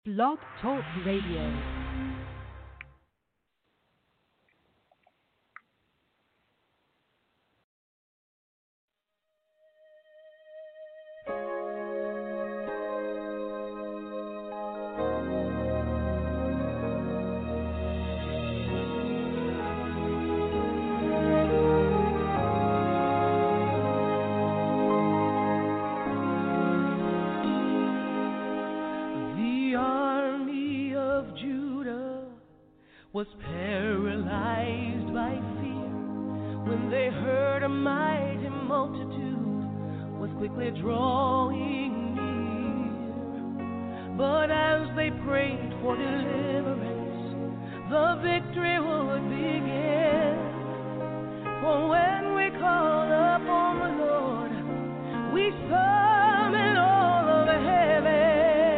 Blog Talk Radio. Was paralyzed by fear when they heard a mighty multitude was quickly drawing near. But as they prayed for deliverance, the victory would begin. For when we call upon the Lord, we summon all of heaven.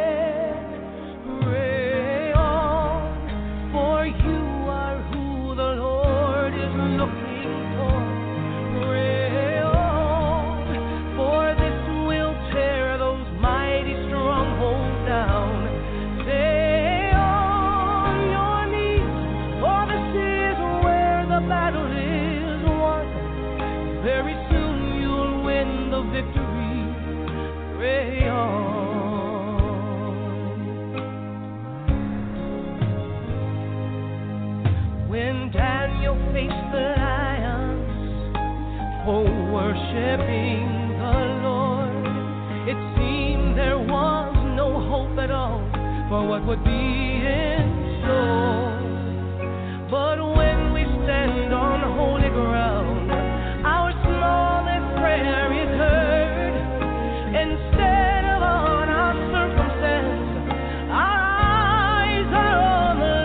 Worshiping the Lord, it seemed there was no hope at all for what would be in store. But when we stand on holy ground, our smallest prayer is heard. Instead of on our circumstance, our eyes are on the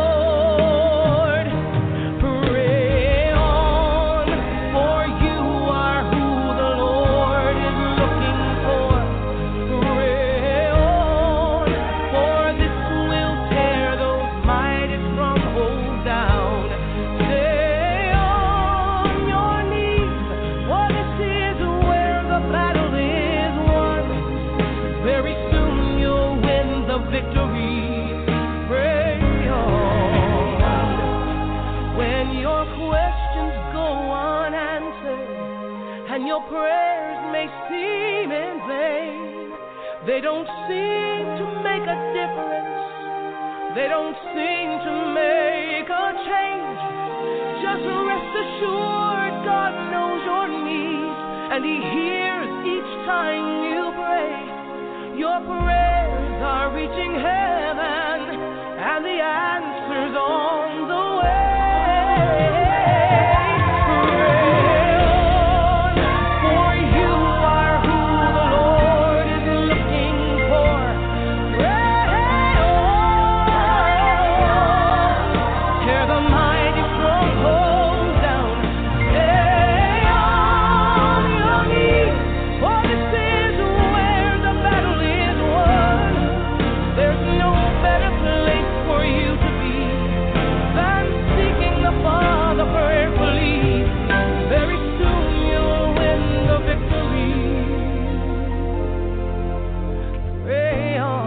Lord. Pray on, for you are who the Lord is looking for. Pray on, for this will tear those mighty strongholds down. Stay on your knees, for this is where the battle is won. Very soon you'll win the victory. Pray on. When your questions go unanswered and your prayers may seem in vain, they don't seem to make a difference. They don't seem to make a change. Just rest assured God knows your needs and He hears each time you pray. Your prayers are reaching heaven and the answer's on the way. Pray on, for you are who the Lord is looking for. Pray on, tear the mighty strongholds down. Stay on your knees, for this is where the battle is won. There's no better place for you to be than seeking the Father prayerfully. Very soon you'll win the victory. Pray on.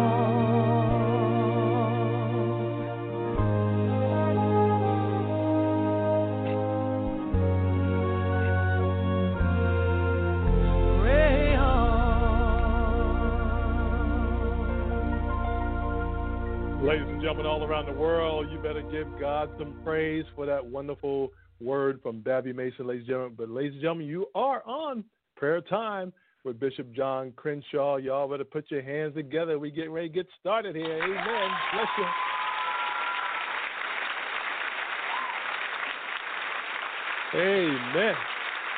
Pray on. Ladies and gentlemen all around the world, you better give God some praise for that wonderful word from Babby Mason, ladies and gentlemen. But ladies and gentlemen, you are on prayer time with Bishop John Crenshaw. Y'all better put your hands together. We getting ready to get started here. Amen. Bless you. Amen.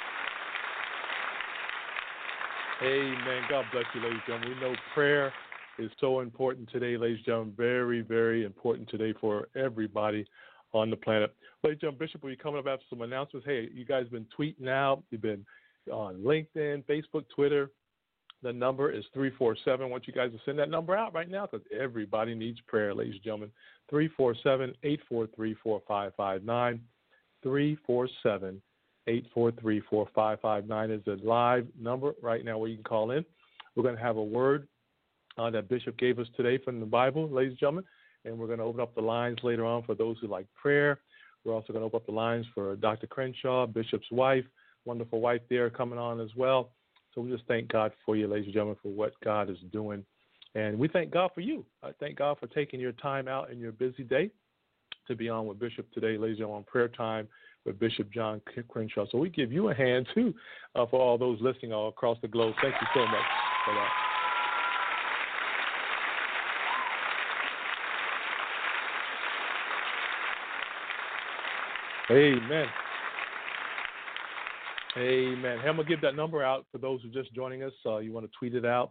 Amen. God bless you, ladies and gentlemen. We know prayer is so important today, ladies and gentlemen. Very, very important today for everybody on the planet. Ladies and gentlemen, Bishop, will you coming up after some announcements? Hey, you guys been tweeting out. You've been on LinkedIn, Facebook, Twitter. The number is 347. I want you guys to send that number out right now because everybody needs prayer, ladies and gentlemen. 347-843-4559. 347-843-4559 is the live number right now where you can call in. We're going to have a word that Bishop gave us today from the Bible, ladies and gentlemen. And we're going to open up the lines later on for those who like prayer. We're also going to open up the lines for Dr. Crenshaw, Bishop's wife, wonderful wife there coming on as well. So we just thank God for you, ladies and gentlemen, for what God is doing. And we thank God for you. I thank God for taking your time out in your busy day to be on with Bishop today, ladies and gentlemen, on prayer time with Bishop John Crenshaw. So we give you a hand, too, for all those listening all across the globe. Thank you so much for that. Amen. Amen. Hey, I'm going to give that number out for those who are just joining us. You want to tweet it out.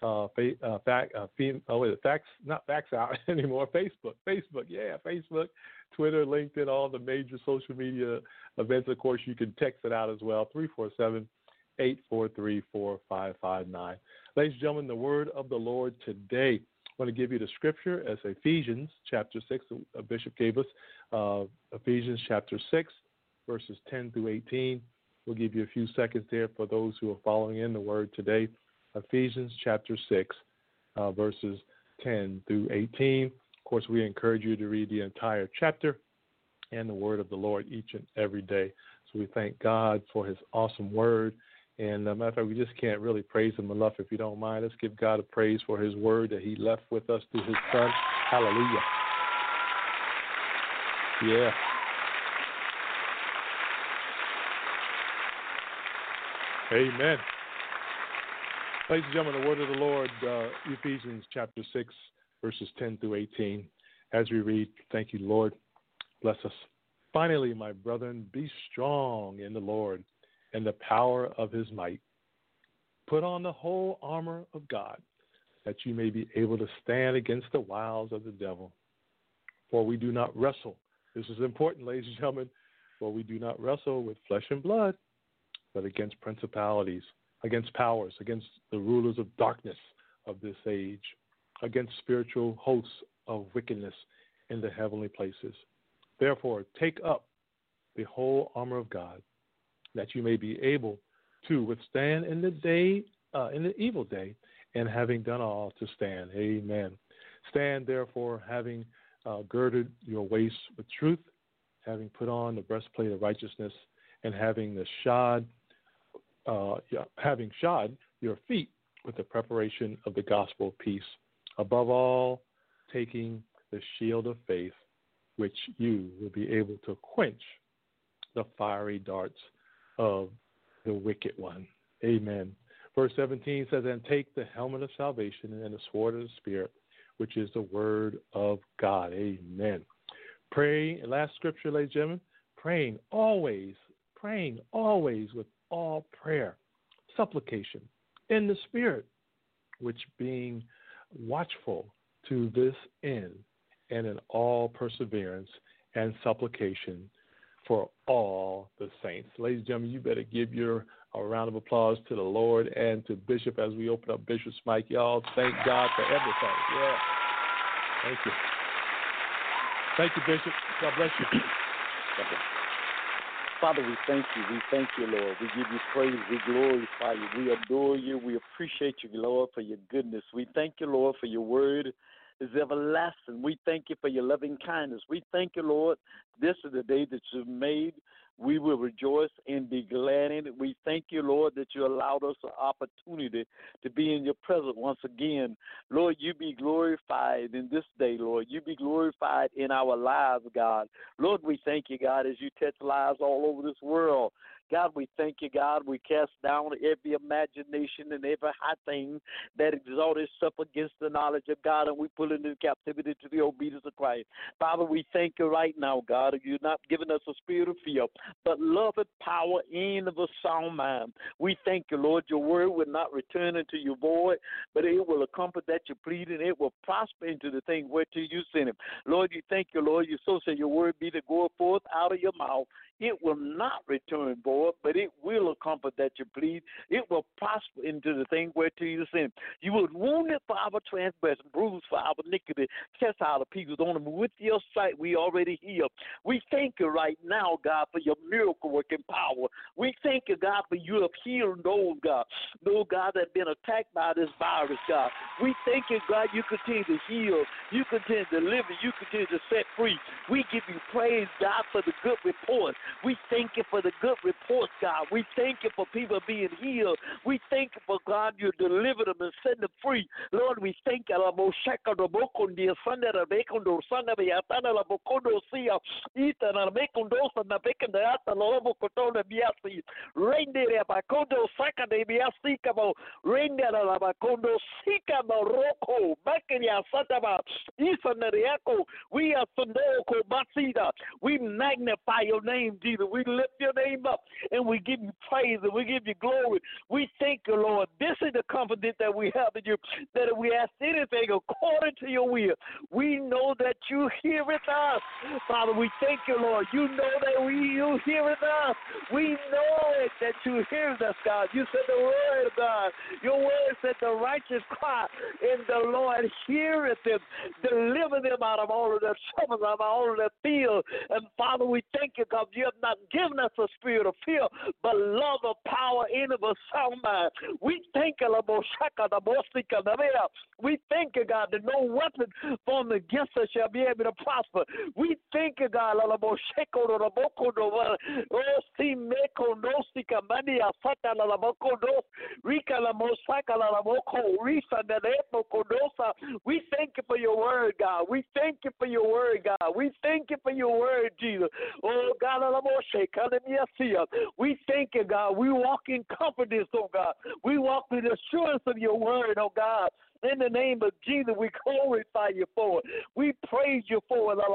Not fax out anymore. Facebook, yeah, Facebook, Twitter, LinkedIn, all the major social media events. Of course, you can text it out as well, 347-843-4559. Ladies and gentlemen, the word of the Lord today. I want to give you the scripture as Ephesians chapter 6, Bishop gave us, Ephesians chapter 6, verses 10 through 18. We'll give you a few seconds there for those who are following in the word today. Ephesians chapter 6, verses 10 through 18. Of course, we encourage you to read the entire chapter and the word of the Lord each and every day. So we thank God for his awesome word. And matter of fact, we just can't really praise him enough. If you don't mind, let's give God a praise for his word that he left with us through his son. Hallelujah. Yeah. Amen. Ladies and gentlemen, the word of the Lord, Ephesians chapter 6, verses 10 through 18. As we read, thank you, Lord. Bless us. Finally, my brethren, be strong in the Lord and the power of his might. Put on the whole armor of God, that you may be able to stand against the wiles of the devil. For we do not wrestle. This is important, ladies and gentlemen. For we do not wrestle with flesh and blood, but against principalities, against powers, against the rulers of darkness of this age, against spiritual hosts of wickedness in the heavenly places. Therefore, take up the whole armor of God, that you may be able to withstand in the evil day, and having done all to stand. Amen. Stand therefore, having girded your waist with truth, having put on the breastplate of righteousness, and having shod your feet with the preparation of the gospel of peace. Above all, taking the shield of faith, which you will be able to quench the fiery darts of the wicked one. Amen. Verse 17 says, and take the helmet of salvation and the sword of the Spirit, which is the word of God. Amen. Pray, last scripture, ladies and gentlemen, praying always with all prayer, supplication in the Spirit, which being watchful to this end, and in all perseverance and supplication for all the saints. Ladies and gentlemen, you better give a round of applause to the Lord and to Bishop as we open up Bishop's mic. Y'all, thank God for everything. Yeah. Thank you. Thank you, Bishop. God bless you. God bless. Father, we thank you. We thank you, Lord. We give you praise. We glorify you. We adore you. We appreciate you, Lord, for your goodness. We thank you, Lord, for your word is everlasting. We thank you for your loving kindness. We thank you, Lord. This is the day that you've made. We will rejoice and be glad in it. We thank you, Lord, that you allowed us an opportunity to be in your presence once again. Lord, you be glorified in this day, Lord. You be glorified in our lives, God. Lord, we thank you, God, as you touch lives all over this world. God, we thank you, God. We cast down every imagination and every high thing that exalts itself against the knowledge of God, and we pull it into captivity to the obedience of Christ. Father, we thank you right now, God. You're not giving us a spirit of fear, but love and power and of a sound mind. We thank you, Lord. Your word will not return into your void, but it will accomplish that you plead, and it will prosper into the thing whereto you send it. Lord, you thank you, Lord. You so say your word be to go forth out of your mouth it will not return void, but it will accomplish that you please. It will prosper into the thing whereto you sent. You were wounded for our transgression, bruised for our iniquity, chastised the people's on him. With your sight, we already healed. We thank you right now, God, for your miracle working power. We thank you, God, for you have healed those, God, that have been attacked by this virus, God. We thank you, God, you continue to heal, you continue to deliver, you continue to set free. We give you praise, God, for the good report. We thank you for the good reports, God. We thank you for people being healed. We thank you for, God, you deliver them and set them free. Lord, we thank you. We magnify your name, Jesus. We lift your name up and we give you praise and we give you glory. We thank you, Lord. This is the confidence that we have in you, that if we ask anything according to your will, we know that you hear it us. Father, we thank you, Lord. You know that you hear it us. We know it that you hear us, God. You said the word of God. Your word said the righteous cry, and the Lord heareth them, deliver them out of all of their troubles, out of all of their fears. And Father, we thank you, God. You have not given us a spirit of fear, but love of power in of a sound mind. We thank you, we thank you, God, that no weapon formed against us shall be able to prosper. We thank you, God, we thank you for your word, God. We thank you for your word, God. We thank you for your word, Jesus. Oh, God, we thank you, God. We walk in confidence, oh, God. We walk in assurance of your word, oh, God. In the name of Jesus, we glorify you for it. We praise you for it.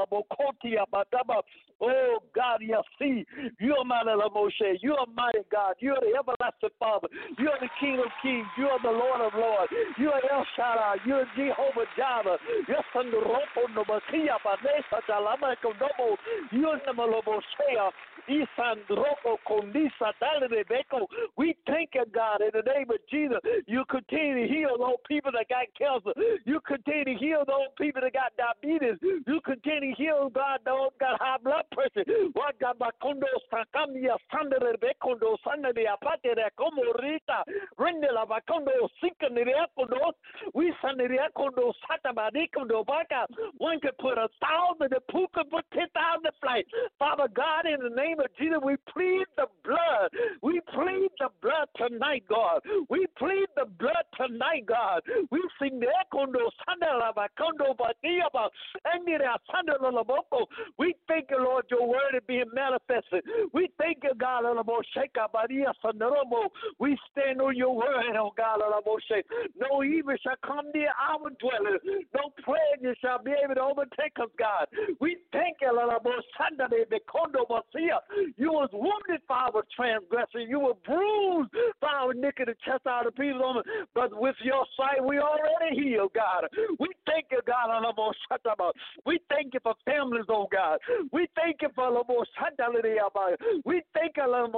Oh, God, you see, you're mighty, Moshe. You're mighty God. You're the everlasting Father. You're the King of Kings. You're the Lord of Lords. You're El Shaddai. You're Jehovah Jireh. You're Sandropo Nobakia, Vanessa, Talamakodomo. You're Namalobosea. Isandropo Condisa Talebeko. We thank you, God, in the name of Jesus. You continue to heal those people that got cancer. You continue to heal those people that got diabetes. You continue to heal, God, those got high blood pressure. What God, Bacondo, Sacamia, Sandra, Becondo, Sandria, Patera, Comorita, Rendela, Bacondo, Sikaniriacondo, we Sandriacondo, Satabadicondo, Baca. One could put 1,000, the pool could put 10,000 flight. Father God, in the name of Jesus, we plead the blood. We plead the blood tonight, God. We plead the blood tonight, God. We sing the Ekondo, Sandala, Bacondo, Batiaba, Andira, Sandala, Laboko. We thank you, Lord, your word is being manifested. We thank you, God, Sheka, Badia, Sandaromo. We stand on your word, oh God, no evil shall come near our dwelling. No plague shall be able to overtake us, God. We thank you, Sandale, Becondo, Basia. You was wounded for our transgression. You were bruised for our iniquity, chest out of people. But with your sight, we already healed, God. We thank you, God. We thank you for families, oh God. We thank you for we thank you,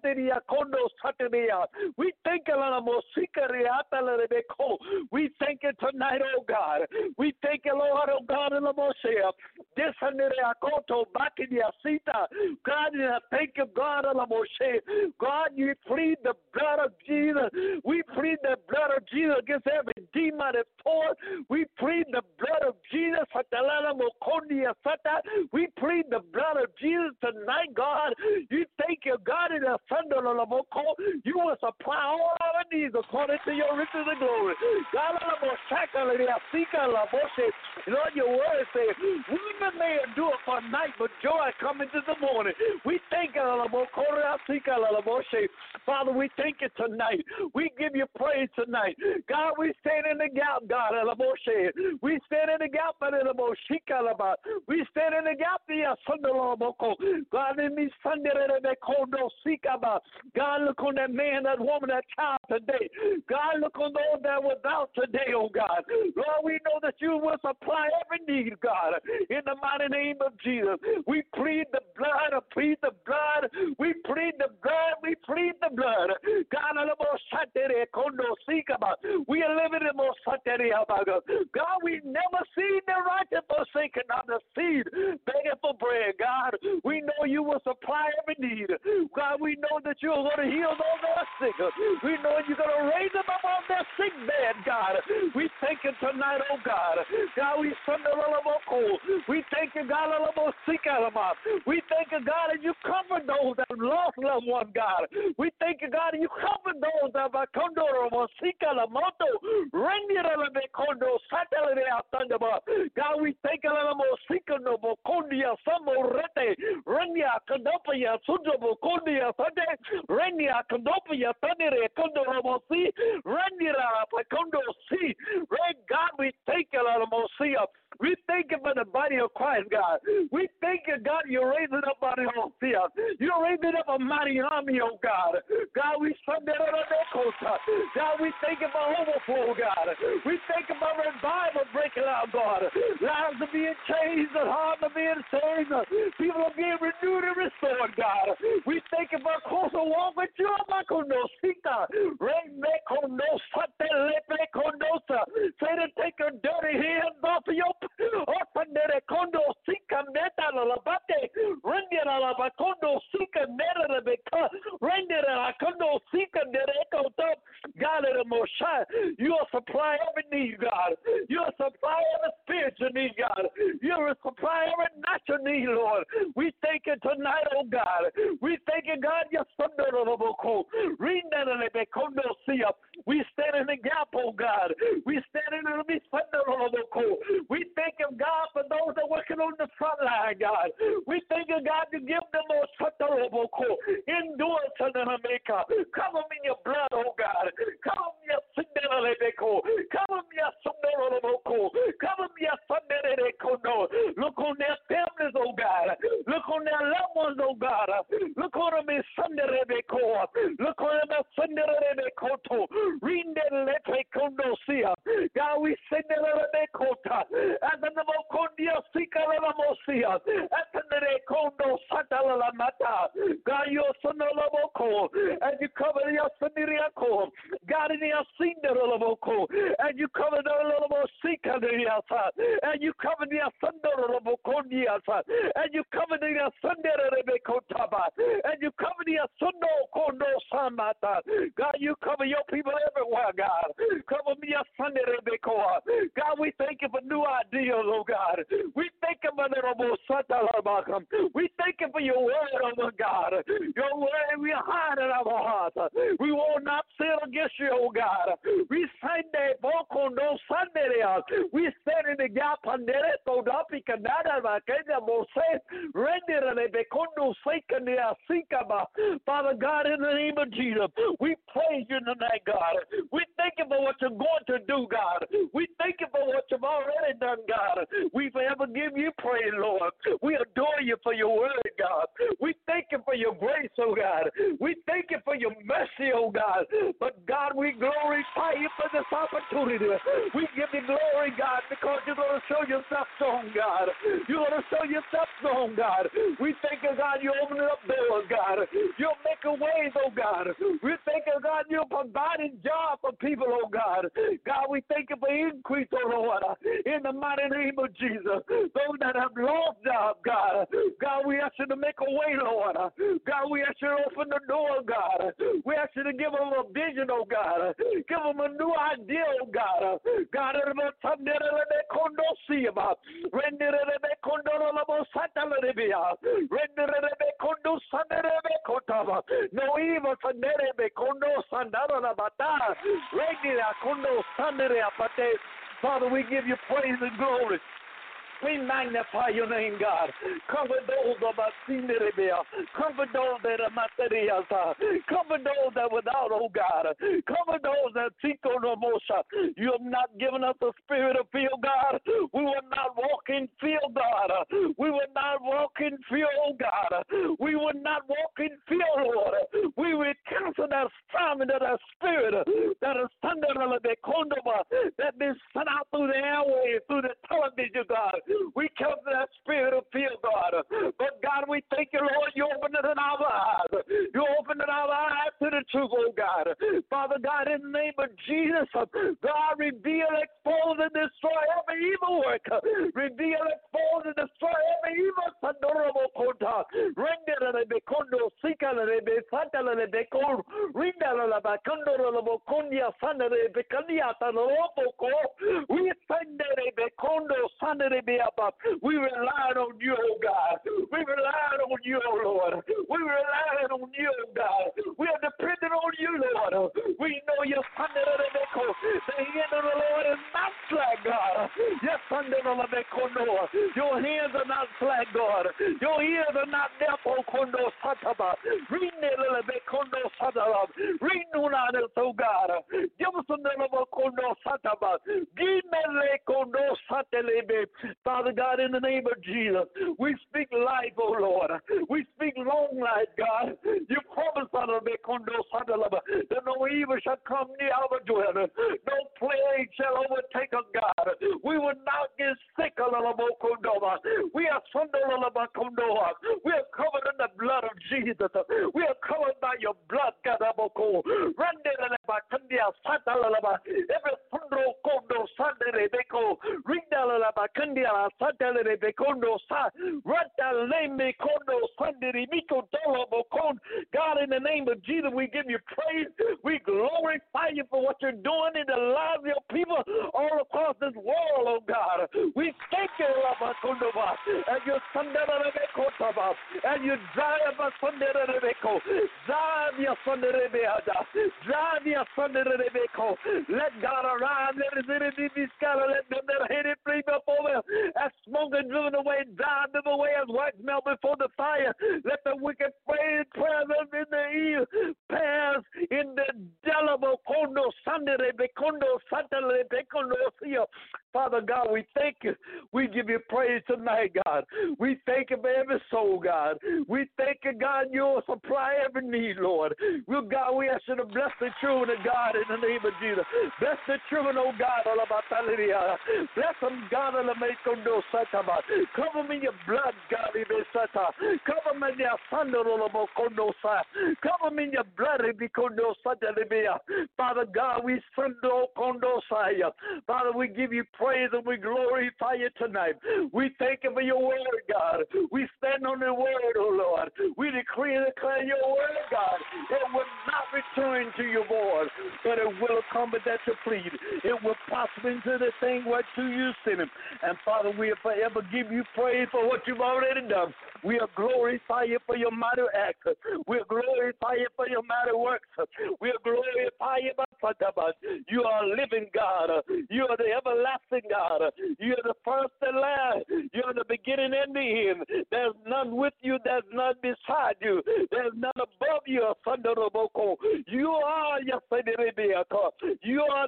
we thank you, we thank you tonight, oh God. We thank you, Lord, oh God, in the Moshe. This back in your seat. God, I thank you, God, in the Moshe. God, you plead the blood of Jesus. We plead the blood of Jesus against every demon and force. We plead the blood of Jesus. We plead the blood of Jesus tonight, God. You thank you, God, in the thunder. You will supply all our needs according to your riches and glory. God, Lord, your word says, weeping may endure for night, but joy coming in the morning. We thank you, Father, we thank you tonight. We give you praise tonight. God, we stand in the gap, God. We stand in the gap, we stand in the gap, God, in me Sunday, God, look on that man, that woman, that child today. God, look on those that were without today, oh God. Lord, we know that you will supply every need, God. In the mighty name of Jesus. We plead the blood, plead the blood, we plead the blood, we plead the blood. God, we are living in most God, we never seen the righteous forsaken of the seed begging for bread. God, we know you will supply every need. God, we know that you're going to heal those that are sick. We know you're going to raise them up on their sick bed, God. We thank you tonight, oh God. God, we send a little more cold. We thank you, God, a little more sick out of them. We thank you, God, that you comfort those that have lost loved one, God. We thank you, God, that you comfort those that have condor or sick out of moto. God, we thank you, little more sick of no condia, some rete, Renia, Condopia, Sujobo, Condia, Sade, Renia, Condopia, Tanere, Condoromosi, Renia, Pacondo, see. Right, God, we thank you, little more see. We thank you for the body of Christ, God. We thank you, God, you're raising up body of fear. You're raising up a mighty army, oh God. God, we Sunday on the coast. God, we thank you for overflow, God. We thank you for revival breaking out, God. Lives are being changed and hearts are being saved. People are being renewed and restored, God. We thank you for a closer walk with you, Makono Sita. Remekono Satele Kondosa. Say to take your dirty hands off of your Ofanere Kondo Sika Meta Labate, Rendera Labacondo Sika Nera Beka, Rendera Kondo Sika Nereko Top, God of the Moshe. You will supply every need, God. You will supply every spiritual need, God. You will supply every natural need, Lord. We thank you tonight, oh God. We thank you, God, your son of the Boko. We stand in the gap, oh God. We stand in the Boko. We thank you, God, for those that are working on the front line, God. We thank you, God, to give them more endurance in America. Cover me in your blood, oh God. Cover me your Sunday-Rebeko. Cover me your Sunday-Rebeko. Cover me your Sunday-Rebeko. Look on their families, oh God. Look on their loved ones, oh God. Look on them in Sunday-Rebeko. Look on them in Sunday-Rebeko. Read the Lepekondo Sia. God, we send the Rebeko. As the Mokondia Sika Mosia. As the Kondo Satala Mata. God, your son Loboko. And you cover your Suniriako. God, in your Cinder Loboko. And you cover the Lobo Sika Diasa. And you cover the Sunder Lobokondiasa. And you cover the Sunder Rebeko Taba. And you cover the Sundo Kondo Samata. God, you cover your people everywhere, God. Cover me your Sunday Rebeko. God, we thank you for new ideas, oh God. We thank you for the Robo Satalabakam. We thank you for your word, oh God. Your word we hide in our hearts. We will not sin against you, oh God. We Sunday Bokondo Sunday. We stand in the gap on the Todapi Canada, Kenya Mose, Render and Bekondo Sekania Sikaba. Father God, in the name of Jesus, we praise you tonight, God. We thank you for what you're going to do, God. We thank you for what you've already done, God. We forever give you praise, Lord. We adore you for your word, God. We thank you for your grace, oh God. We thank you for your mercy, oh God. But God, we glorify you for this opportunity. We give you glory, God, because you're going to show yourself strong, God. You're going to show yourself strong, God. We thank you, God, you're opening up doors, God. You're making ways, oh God. We thank you, God, you're providing jobs for people, oh God. God, we thank you for increase, oh Lord. In the mighty name of Jesus. Those that have lost jobs, God. God, we ask you to make a way, Lord. God, we ask you to open the door, God. We ask you to give them a vision, oh God. Give them a new idea, oh God. God, no evil Father, we give you praise and glory. We magnify your name, God. Cover those of us, cover those that are materials. Cover those that are without, oh God. Cover those that seek on the motion. You have not given us a spirit of fear, God. We will not walk in fear, God. We will not walk in fear, oh God. We will not walk in fear, Lord. We will cancel that assignment of that spirit that is that been sent out through the airways, through the television, God. We cancel that spirit of fear, God. But God, we thank you, Lord, you opened it in our eyes. You opened our eyes to the truth, oh God. Father God, in the name of Jesus, God, reveal, expose, and destroy every evil work. Reveal, expose, and destroy every evil. We rely on you, oh God. We rely on you, oh Lord. We rely on you, oh God. We are dependent on you, Lord. We know your Son, the hand of the Lord is not slack, God. Your Son, your hands are not slack, God. Your ears are not deaf, oh Kondo Sataba. Read oh God. Give us a Kondo Sataba. Give me Kondo Satelebe. Father God, in the name of Jesus, we speak life, oh Lord. We speak long life, God. You promised us that no evil shall come near our dwelling. No plague shall overtake us, God. We will not get sick. We are we are covered in the blood of Jesus. We are covered by your blood, God. Every thunder kondo Sunday beko ringdala bakandia satele bekondo sa rata leme kondo Sunday miko dolo bokon. God, in the name of Jesus, we give you praise. We glorify you for what you're doing in the lives of your people all across this world, oh God. We thank you, Rabakondova, and your Sandara Bekotaba, and you drive us Sandara Rebeko, drive your Sandara Beada, drive your Sandara Rebeko. Let God arise, let it be scattered, let them that hate it flee before them, as smoke and driven away, drive them away as wax melt before the fire. Let the wicked praise in the ear pass in the delible kondo Sandere Bekondo Sandere Bekondo. Father God, we thank you. We give you praise tonight, God. We thank you for every soul, God. We thank you, God, you'll supply every need, Lord. Well, God, we ask you to bless the children of God in the name of Jesus. Bless the children, oh God, all about bless them, God, all about cover me in your blood, God, cover me in your son, cover me in your blood, Father God, we send Father, we give you praise and we glorify you tonight. We thank you for your word, God. We stand on the word, oh Lord. We decree and declare your word, God. It will not return to your void, but it will accomplish that you plead. It will prosper into the thing whereto you send him. And Father, we will forever give you praise for what you've already done. We will glorify you for your mighty acts. We will glorify you for your mighty works. We will glorify you, you are living God. You are the everlasting God. You are the first and last. You are the beginning and the end. There's none with you. There's none beside you. There's none above you. You are You are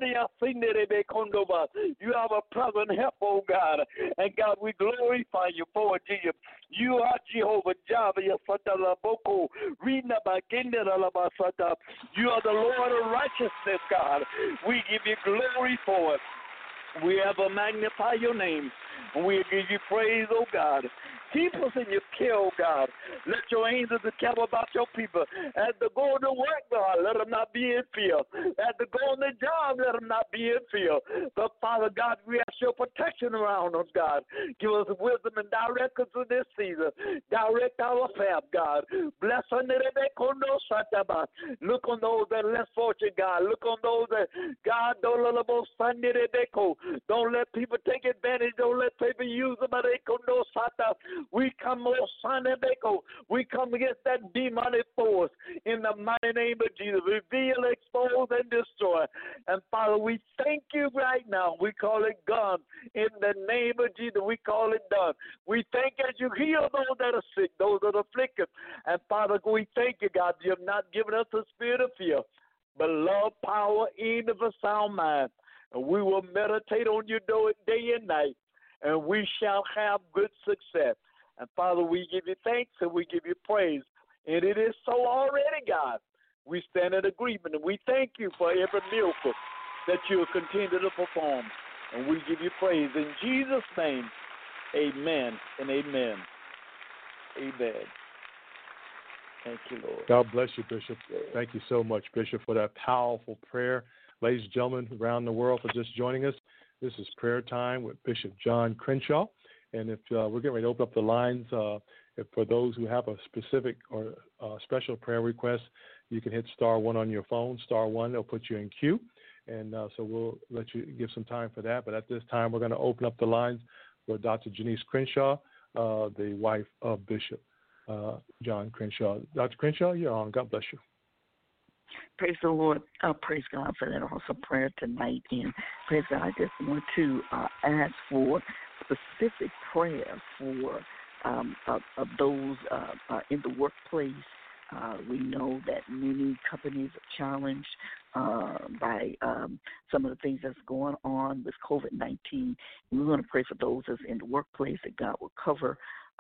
the You are a present help, oh God. And God, we glorify you for it, Jesus. You are Jehovah Jireh. You are the Lord of righteousness, God. We give you glory for it. We ever magnify your name. And we give you praise, oh God. Keep us in your care, oh God. Let your angels encamp about your people. As they go to work, God, let them not be in fear. As they go on their job, let them not be in fear. But Father God, we ask your protection around us, God. Give us wisdom and direct us in this season. Direct our path, God. Bless us. Look on those that are less fortunate, God. Look on those that, God, don't let people take advantage. Don't let people use them. We come, we come against that demonic force in the mighty name of Jesus. Reveal, expose, and destroy. And Father, we thank you right now. We call it gone. In the name of Jesus, we call it done. We thank you as you heal those that are sick, those that are afflicted. And Father, we thank you, God, you have not given us a spirit of fear, but love, power, and of a sound mind. And we will meditate on you day and night, and we shall have good success. And Father, we give you thanks and we give you praise. And it is so already, God. We stand in agreement, and we thank you for every miracle that you will continue to perform. And we give you praise. In Jesus' name, amen and amen. Amen. Thank you, Lord. God bless you, Bishop. Thank you so much, Bishop, for that powerful prayer. Ladies and gentlemen around the world, for just joining us. This is Prayer Time with Bishop John Crenshaw. And if we're getting ready to open up the lines, if for those who have a specific or special prayer request, you can hit *1 on your phone. *1, they'll put you in queue. And so we'll let you give some time for that. But at this time, we're going to open up the lines for Dr. Janice Crenshaw, the wife of Bishop John Crenshaw. Dr. Crenshaw, you're on. God bless you. Praise the Lord. Praise God for that awesome prayer tonight. And praise God, I just want to ask for specific prayer for of those in the workplace. We know that many companies are challenged by some of the things that's going on with COVID-19. We want to pray for those that's in the workplace, that God will cover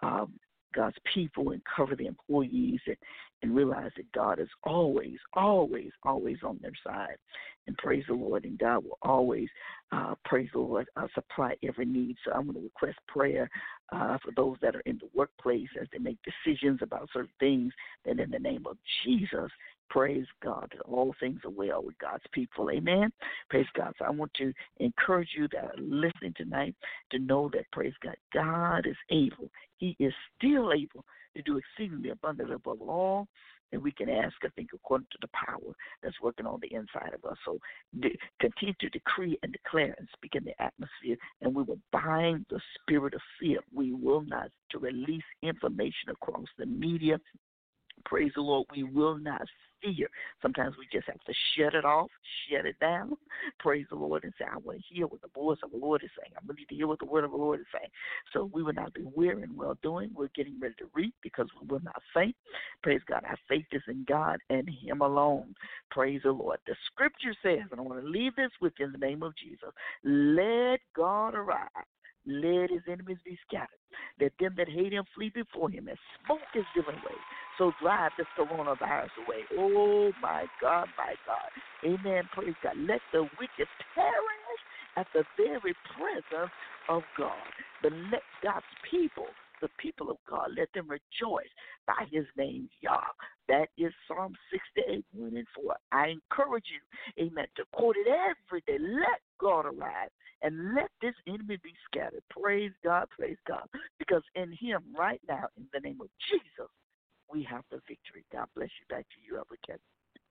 God's people and cover the employees, and realize that God is always, always, always on their side. And praise the Lord, and God will always, praise the Lord, supply every need. So I'm going to request prayer for those that are in the workplace as they make decisions about certain things, that in the name of Jesus, praise God, that all things are well with God's people. Amen. Praise God. So I want to encourage you that are listening tonight to know that, praise God, God is able. He is still able to do exceedingly abundantly above all that we can ask, I think, according to the power that's working on the inside of us. So continue to decree and declare and speak in the atmosphere, and we will bind the spirit of fear. We will not to release information across the media. Praise the Lord, we will not fear. Sometimes we just have to shut it off, shut it down. Praise the Lord, and say, I want to hear what the voice of the Lord is saying. I need to hear what the word of the Lord is saying. So we will not be weary in well-doing. We're getting ready to reap because we will not faint. Praise God. Our faith is in God and Him alone. Praise the Lord. The scripture says, and I want to leave this with you in the name of Jesus, let God arise. Let his enemies be scattered. Let them that hate him flee before him. As smoke is given away, so drive this coronavirus away. Oh, my God, my God. Amen. Praise God. Let the wicked perish at the very presence of God. But let God's people, the people of God, let them rejoice by his name, Yah. That is Psalm 68, 1 and 4. I encourage you, amen, to quote it every day. Let God arise and let this enemy be scattered. Praise God, because in him right now, in the name of Jesus, we have the victory. God bless you. Back to you, Elder Kevin.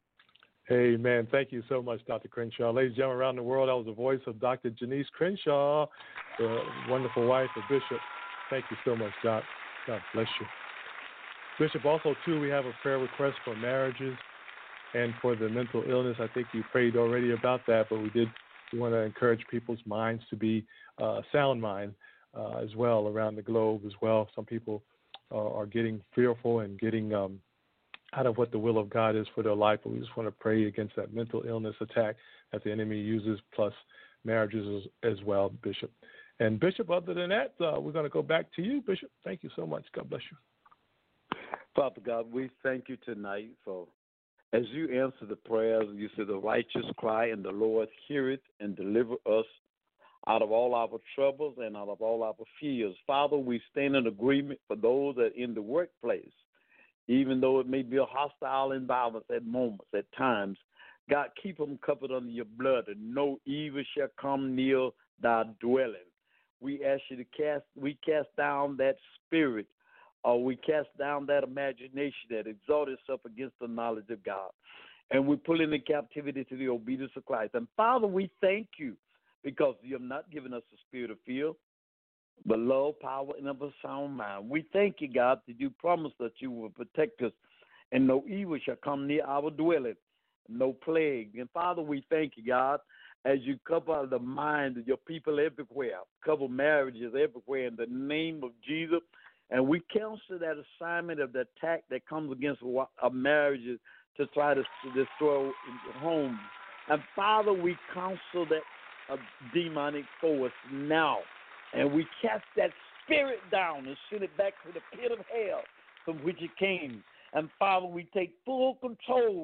Amen. Thank you so much, Dr. Crenshaw. Ladies and gentlemen around the world, that was the voice of Dr. Janice Crenshaw, the wonderful wife of Bishop. Thank you so much, God. God bless you. Bishop, also, too, we have a prayer request for marriages and for the mental illness. I think you prayed already about that, but we want to encourage people's minds to be sound mind as well around the globe as well. Some people are getting fearful and getting out of what the will of God is for their life, but we just want to pray against that mental illness attack that the enemy uses, plus marriages as well, Bishop. And Bishop, other than that, we're going to go back to you, Bishop. Thank you so much. God bless you. Father God, we thank you tonight for, as you answer the prayers, you said the righteous cry and the Lord hear it and deliver us out of all our troubles and out of all our fears. Father, we stand in agreement for those that are in the workplace, even though it may be a hostile environment at moments, at times. God, keep them covered under your blood, and no evil shall come near thy dwelling. We ask you to cast down that spirit, or we cast down that imagination that exalts itself against the knowledge of God. And we pull into captivity to the obedience of Christ. And Father, we thank you because you have not given us the spirit of fear, but love, power, and of a sound mind. We thank you, God, that you promised that you will protect us, and no evil shall come near our dwelling, no plague. And Father, we thank you, God, as you cover the minds of your people everywhere, cover marriages everywhere in the name of Jesus. And we cancel that assignment of the attack that comes against marriages to try to destroy homes. And Father, we counsel that demonic force now. And we cast that spirit down and send it back to the pit of hell from which it came. And Father, we take full control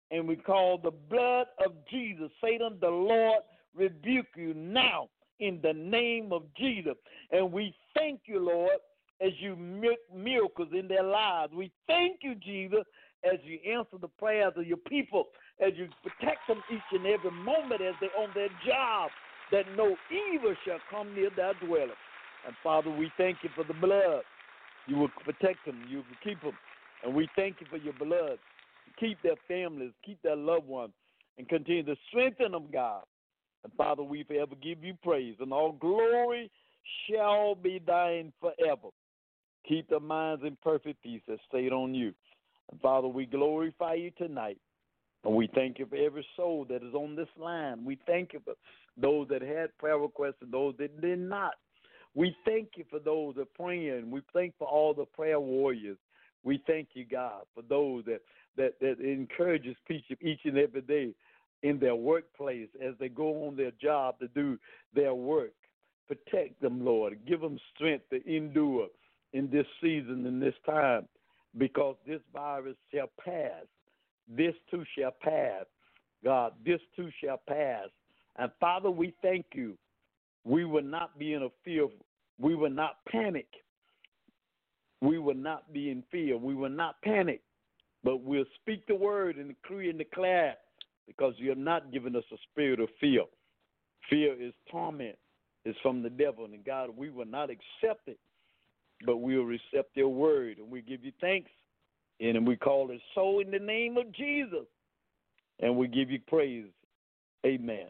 and we call the blood of Jesus. Satan, the Lord rebuke you now in the name of Jesus. And we thank you, Lord, as you make miracles in their lives. We thank you, Jesus, as you answer the prayers of your people, as you protect them each and every moment as they're on their job, that no evil shall come near their dwelling. And, Father, we thank you for the blood. You will protect them. You will keep them. And we thank you for your blood. Keep their families, keep their loved ones, and continue to strengthen them, God. And, Father, we forever give you praise, and all glory shall be thine forever. Keep their minds in perfect peace that stayed on you. And, Father, we glorify you tonight. And we thank you for every soul that is on this line. We thank you for those that had prayer requests and those that did not. We thank you for those that are praying. We thank for all the prayer warriors. We thank you, God, for those that encourages people each and every day in their workplace as they go on their job to do their work. Protect them, Lord. Give them strength to endure in this season, in this time, because this virus shall pass. This too shall pass. God, this too shall pass. And, Father, we thank you. We will not be in a fear. We will not panic. We will not be in fear. We will not panic. But we'll speak the word and decree and declare, because you have not given us a spirit of fear. Fear is torment. It's from the devil. And, God, we will not accept it, but we will accept your word. And we give you thanks. And we call it so in the name of Jesus. And we give you praise. Amen.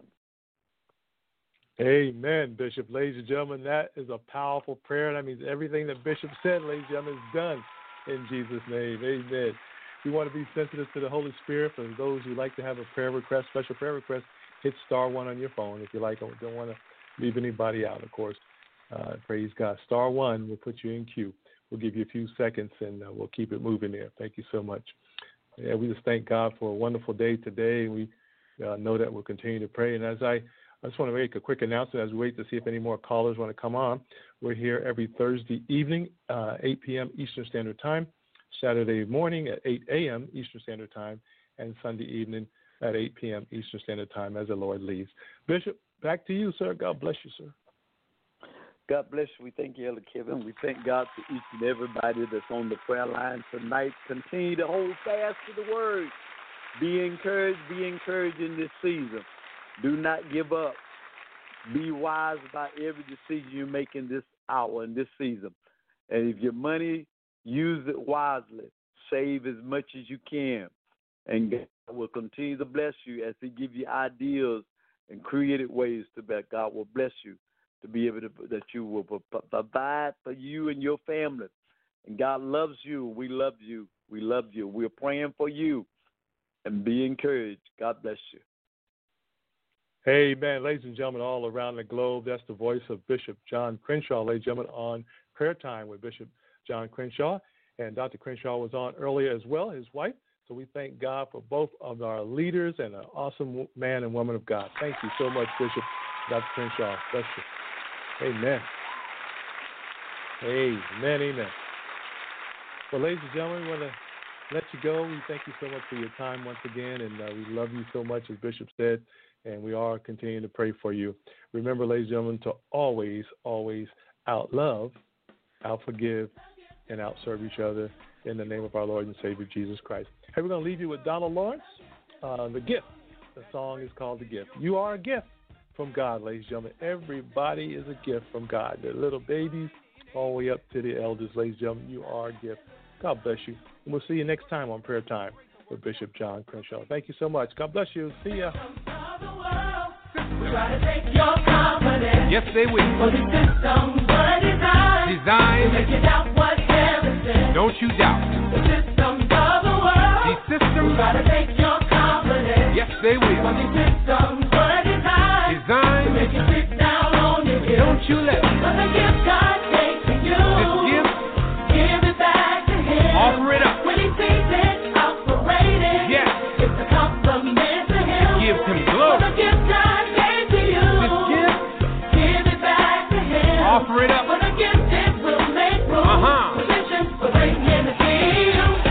Amen, Bishop. Ladies and gentlemen, that is a powerful prayer. That means everything that Bishop said, ladies and gentlemen, is done in Jesus' name. Amen. We want to be sensitive to the Holy Spirit. For those who like to have a prayer request, special prayer request, hit *1 on your phone if you like. Don't want to leave anybody out, of course. Praise God. *1 will put you in queue. We'll give you a few seconds, and we'll keep it moving there. Thank you so much. Yeah, we just thank God for a wonderful day today. We know that we'll continue to pray. And I just want to make a quick announcement as we wait to see if any more callers want to come on. We're here every Thursday evening, 8 p.m. Eastern Standard Time, Saturday morning at 8 a.m. Eastern Standard Time, and Sunday evening at 8 p.m. Eastern Standard Time as the Lord leads. Bishop, back to you, sir. God bless you, sir. God bless you. We thank you, Elder Kevin. We thank God for each and everybody that's on the prayer line tonight. Continue to hold fast to the word. Be encouraged in this season. Do not give up. Be wise about every decision you make in this hour, in this season. And if your money, use it wisely. Save as much as you can. And God will continue to bless you as He gives you ideas and creative ways to bet. God will bless you to be able to, that you will provide for you and your family. And God loves you. We love you. We love you. We're praying for you. And be encouraged. God bless you. Amen. Ladies and gentlemen, all around the globe, that's the voice of Bishop John Crenshaw, ladies and gentlemen, on Prayer Time with Bishop John Crenshaw. And Dr. Crenshaw was on earlier as well, his wife. So we thank God for both of our leaders and an awesome man and woman of God. Thank you so much, Bishop Dr. Crenshaw. Bless you. Amen. Amen, amen. Well, ladies and gentlemen, we want to let you go. We thank you so much for your time once again, and we love you so much, as Bishop said, and we are continuing to pray for you. Remember, ladies and gentlemen, to always, always out-love, out-forgive, and out-serve each other in the name of our Lord and Savior, Jesus Christ. Hey, we're going to leave you with Donald Lawrence, The Gift. The song is called The Gift. You are a gift from God, ladies and gentlemen. Everybody is a gift from God. The little babies all the way up to the elders, ladies and gentlemen. You are a gift. God bless you. And we'll see you next time on Prayer Time with Bishop John Crenshaw. Thank you so much. God bless you. See ya. Yes, they will. For the systems were designed to make you doubt what heaven said. Don't you doubt. The systems of the world. These systems try to take your confidence. Yes, they will. For the systems were designed to make you sit down on your gift. Don't you let it. But the gift God gave to you. This gift. Give it back to Him. Offer it up. When He sees it operating. Yes. It's a compliment to Him. Give Him glory. For the gift God gave to you. This gift. Give it back to Him. Offer it up. For the gift it will make room. Position for bringing the kingdom.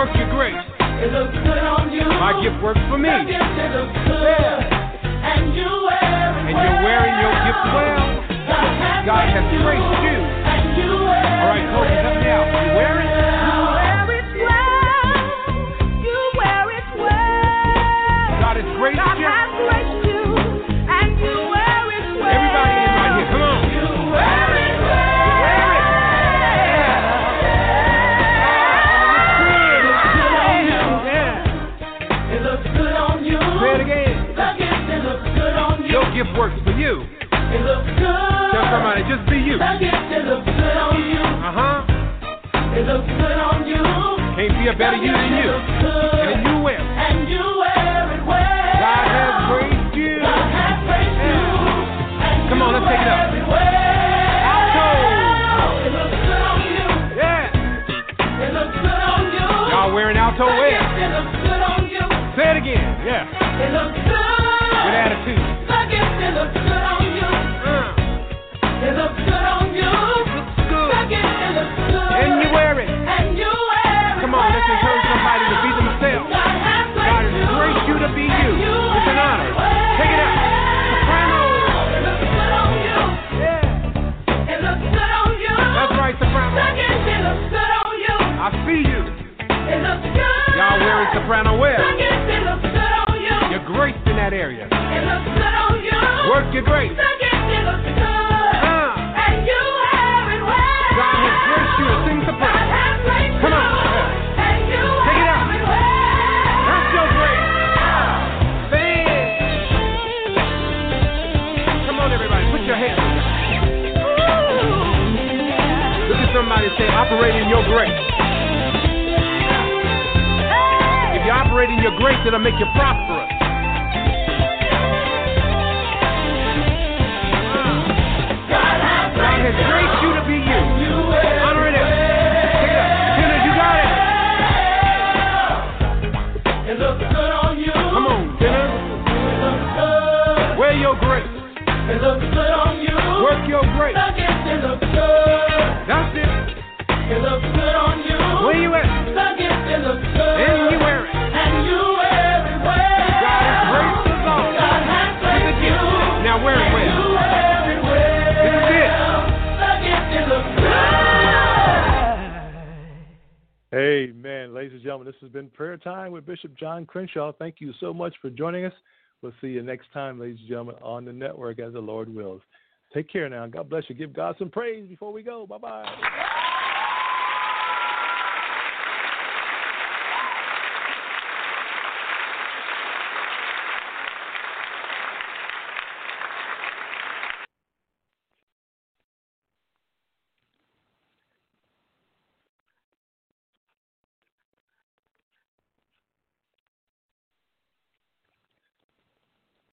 Work your grace. It looks good on you. My gift works for me. The gift, it looks good. And you wear it And you're wearing your gift well. God has graced you. And you wear it. All right, Kobe, help me out. You wear it? You wear it well. God has graced God you. has graced you. And you wear it well. Everybody in right here, come on. You wear it well. It looks good on you. Say it again. The gift, it looks good on you. Your gift works for you. It looks good. Tell somebody, just be you. The gift, it looks good on you. Uh-huh. It looks good on you. Can't be a better you than you. And you wear it. And you wear it well. God has graced you. God has graced you. And Come on, let's take it up. you wear it well. Alto. It looks good on you. Yeah. It looks good on you. Y'all wearing alto The wear. gift, it looks good on you. Say it again. Yeah. It looks good. With attitude. The gift, it looks good on you. It looks good on you. Looks good. The gift, it looks good. And you wear it. And you wear it. Come on, let's encourage somebody to be themselves. God has God has graced you to be you. It's an honor. Take it out. Soprano. It looks good on you. Yeah. It looks good on you. That's right, soprano. The gift, it looks good on you. I see you. It looks good. Y'all wearing soprano wear. The gift, it looks good on you. You're graced in that area. It looks good on you. Work your grace. The gift, it looks good. And you wear it well. God has graced you to sing God soprano. has graced Come on. you. And you Take it wear out. it well. That's your grace. Sing it. Come on, everybody. Put your hands together. Look at somebody and say, operate in your grace. If you operate in your grace, it'll make you prosperous. God has graced you to be you. Honor it. Take it up. Tenor, you got it. It looks good on you. Come on, tenor. It looks good. Wear your grace. It looks good on you. Work your grace. The gift, it looks good. That's it. It looks good on you. Where you at? The gift, it looks good. And you wear it. And you wear it well. God has graced us all. God has graced you. Now wear it well. You wear it well. This is it. The gift, it looks good. Amen. Ladies and gentlemen, this has been Prayer Time with Bishop John Crenshaw. Thank you so much for joining us. We'll see you next time, ladies and gentlemen, on the network as the Lord wills. Take care now. God bless you. Give God some praise before we go. Bye-bye.